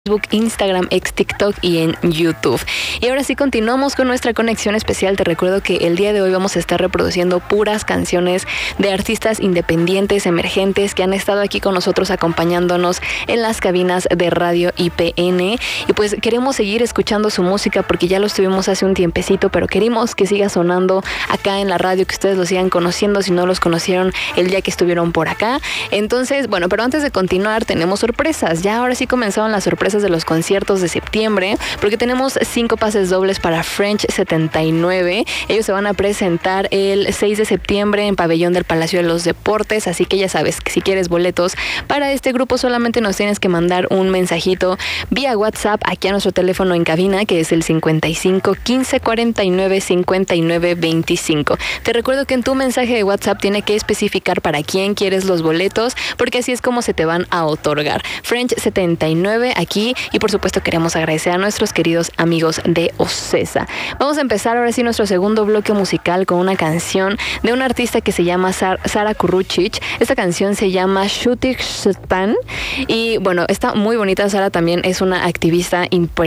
Facebook, Instagram, ex TikTok y en YouTube. Y ahora sí continuamos con nuestra conexión especial. Te recuerdo que el día de hoy vamos a estar reproduciendo puras canciones de artistas independientes, emergentes, que han estado aquí con nosotros acompañándonos en las cabinas de Radio IPN. Y pues queremos seguir escuchando su música porque ya lo estuvimos hace un tiempecito, pero queremos que siga sonando acá en la radio, que ustedes lo sigan conociendo si no los conocieron el día que estuvieron por acá. Entonces, bueno, pero antes de continuar tenemos sorpresas. Ya ahora sí comenzaron las sorpresas de los conciertos de septiembre, porque tenemos 5 pases dobles para French 79. Ellos se van a presentar el 6 de septiembre en Pabellón del Palacio de los Deportes, así que ya sabes que si quieres boletos para este grupo solamente nos tienes que mandar un mensajito vía WhatsApp aquí a nuestro teléfono en cabina, que es el 55 15 49 59 25. Te recuerdo que en tu mensaje de WhatsApp tiene que especificar para quién quieres los boletos, porque así es como se te van a otorgar. French 79 aquí. Y por supuesto queremos agradecer a nuestros queridos amigos de Ocesa. Vamos a empezar ahora sí nuestro segundo bloque musical con una canción de una artista que se llama Sara Kurucic. Esta canción se llama Shooting Span y bueno, está muy bonita. Sara también es una activista impresionante